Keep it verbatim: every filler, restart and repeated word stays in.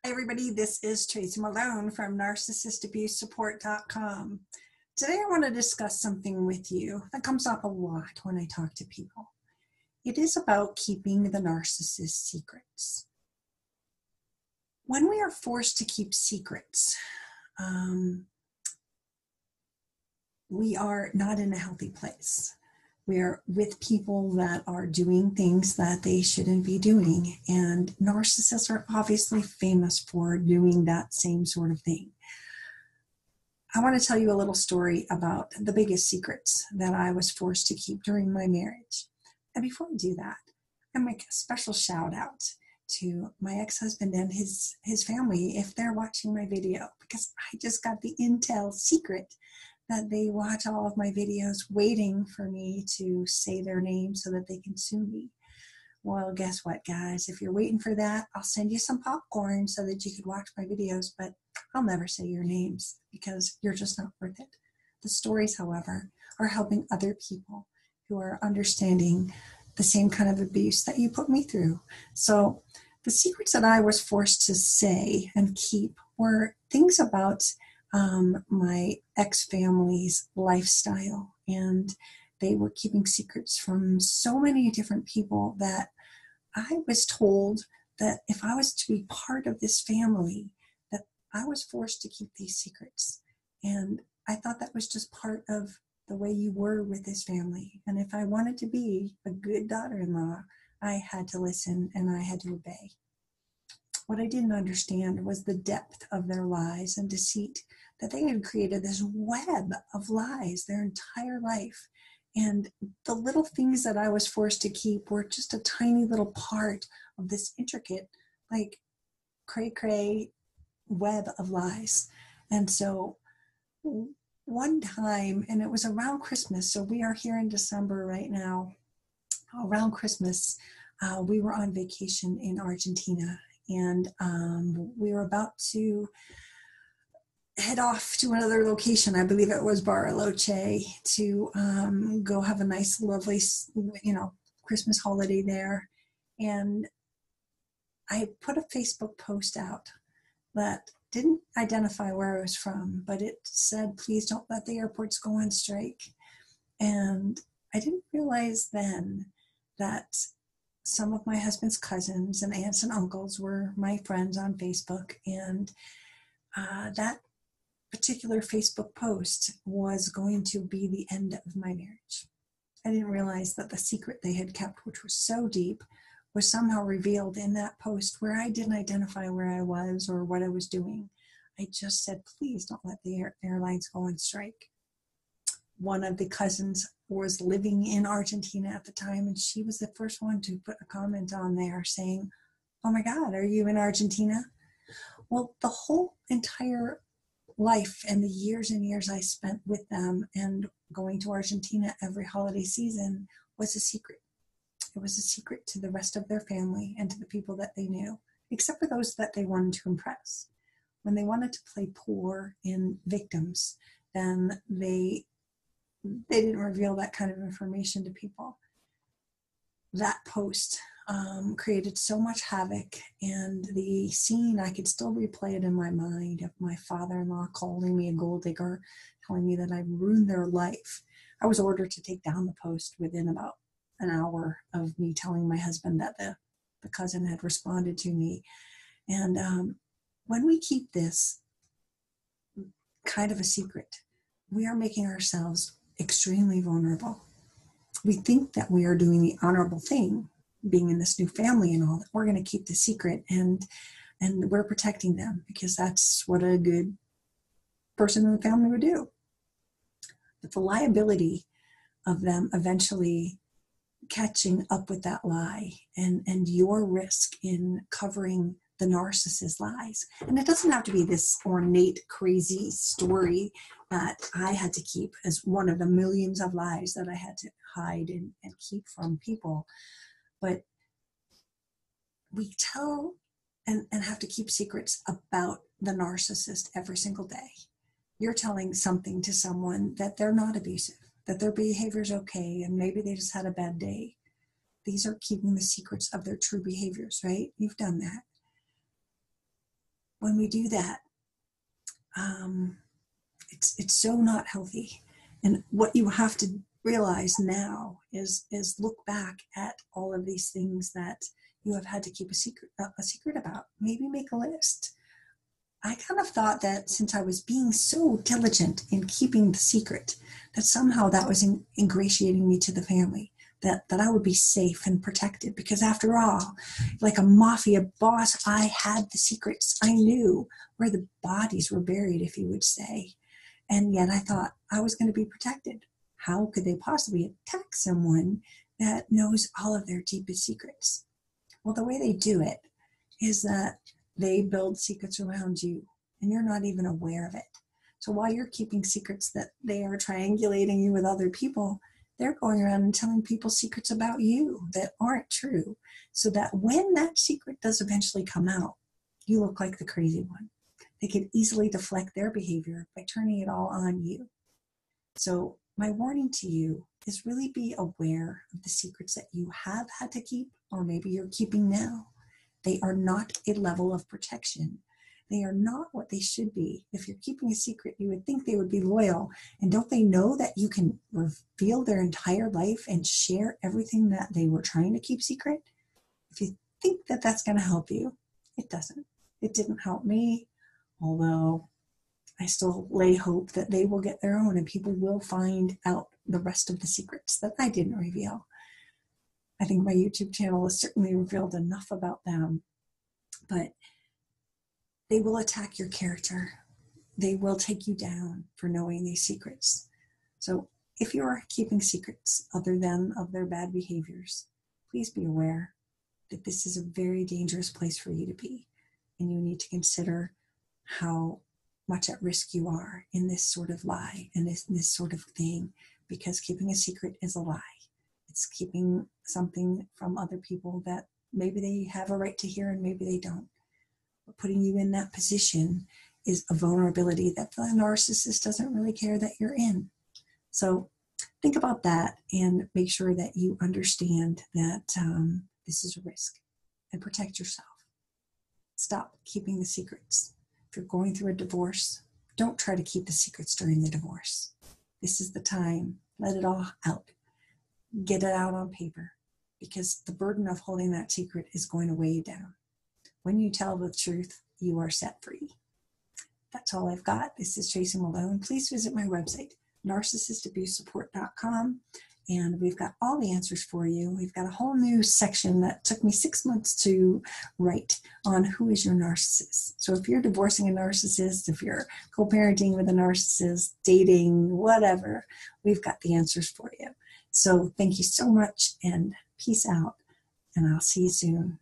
Hi everybody, this is Tracy Malone from narcissist abuse support dot com. Today I want to discuss something with you that comes up a lot when I talk to people. It is about keeping the narcissist's secrets. When we are forced to keep secrets, um, we are not in a healthy place. We are with people that are doing things that they shouldn't be doing. And narcissists are obviously famous for doing that same sort of thing. I want to tell you a little story about the biggest secrets that I was forced to keep during my marriage. And before I do that, I make a special shout out to my ex-husband and his, his family if they're watching my video, because I just got the intel secret that they watch all of my videos waiting for me to say their name so that they can sue me. Well, guess what, guys? If you're waiting for that, I'll send you some popcorn so that you could watch my videos, but I'll never say your names because you're just not worth it. The stories, however, are helping other people who are understanding the same kind of abuse that you put me through. So the secrets that I was forced to say and keep were things about Um, my ex-family's lifestyle, and they were keeping secrets from so many different people that I was told that if I was to be part of this family, that I was forced to keep these secrets. And I thought that was just part of the way you were with this family. And if I wanted to be a good daughter-in-law, I had to listen and I had to obey. What I didn't understand was the depth of their lies and deceit, that they had created this web of lies their entire life. And the little things that I was forced to keep were just a tiny little part of this intricate, like, cray-cray web of lies. And so one time, and it was around Christmas, so we are here in December right now, around Christmas, uh, we were on vacation in Argentina. And um, we were about to head off to another location. I believe it was Bariloche, to um, go have a nice, lovely, you know, Christmas holiday there. And I put a Facebook post out that didn't identify where I was from, but it said, "Please don't let the airports go on strike." And I didn't realize then that some of my husband's cousins and aunts and uncles were my friends on Facebook, and uh, that particular Facebook post was going to be the end of my marriage. I didn't realize that the secret they had kept, which was so deep, was somehow revealed in that post where I didn't identify where I was or what I was doing. I just said, "Please don't let the air- airlines go on strike." One of the cousins was living in Argentina at the time, and she was the first one to put a comment on there saying, "Oh my God, are you in Argentina?" Well, the whole entire life and the years and years I spent with them and going to Argentina every holiday season was a secret. It was a secret to the rest of their family and to the people that they knew, except for those that they wanted to impress. When they wanted to play poor in victims, then they they didn't reveal that kind of information to people. That post um, created so much havoc, and the scene, I could still replay it in my mind, of my father-in-law calling me a gold digger, telling me that I ruined their life. I was ordered to take down the post within about an hour of me telling my husband that the, the cousin had responded to me. And um, when we keep this kind of a secret, we are making ourselves extremely vulnerable. We think that we are doing the honorable thing, being in this new family and all, that we're going to keep the secret, and and we're protecting them because that's what a good person in the family would do. But the liability of them eventually catching up with that lie, and, and your risk in covering the narcissist's lies. And it doesn't have to be this ornate, crazy story that I had to keep as one of the millions of lies that I had to hide and, and keep from people. But we tell and, and have to keep secrets about the narcissist every single day. You're telling something to someone that they're not abusive, that their behavior is okay, and maybe they just had a bad day. These are keeping the secrets of their true behaviors, right? You've done that. when we do that, um, it's it's so not healthy. And what you have to realize now is is look back at all of these things that you have had to keep a secret a secret about. Maybe make a list. I kind of thought that since I was being so diligent in keeping the secret, that somehow that was in, ingratiating me to the family, that, that I would be safe and protected. Because after all, like a mafia boss, I had the secrets. I knew where the bodies were buried, if you would say. And yet I thought I was going to be protected. How could they possibly attack someone that knows all of their deepest secrets? Well, the way they do it is that they build secrets around you, and you're not even aware of it. So while you're keeping secrets that they are triangulating you with other people, they're going around and telling people secrets about you that aren't true, so that when that secret does eventually come out, you look like the crazy one. They could easily deflect their behavior by turning it all on you. So my warning to you is really be aware of the secrets that you have had to keep, or maybe you're keeping now. They are not a level of protection. They are not what they should be. If you're keeping a secret, you would think they would be loyal. And don't they know that you can reveal their entire life and share everything that they were trying to keep secret? If you think that that's going to help you, it doesn't. It didn't help me, although I still lay hope that they will get their own and people will find out the rest of the secrets that I didn't reveal. I think my YouTube channel has certainly revealed enough about them, but they will attack your character. They will take you down for knowing these secrets. So if you are keeping secrets other than of their bad behaviors, please be aware that this is a very dangerous place for you to be. And you need to consider how much at risk you are in this sort of lie and this, this sort of thing, because keeping a secret is a lie. It's keeping something from other people that maybe they have a right to hear and maybe they don't. But putting you in that position is a vulnerability that the narcissist doesn't really care that you're in. So think about that and make sure that you understand that um, this is a risk, and protect yourself. Stop keeping the secrets. If you're going through a divorce, don't try to keep the secrets during the divorce. This is the time. Let it all out. Get it out on paper, because the burden of holding that secret is going to weigh you down. When you tell the truth, you are set free. That's all I've got. This is Tracy Malone. Please visit my website, narcissist abuse support dot com, and we've got all the answers for you. We've got a whole new section that took me six months to write on who is your narcissist. So if you're divorcing a narcissist, if you're co-parenting with a narcissist, dating, whatever, we've got the answers for you. So thank you so much, and peace out, and I'll see you soon.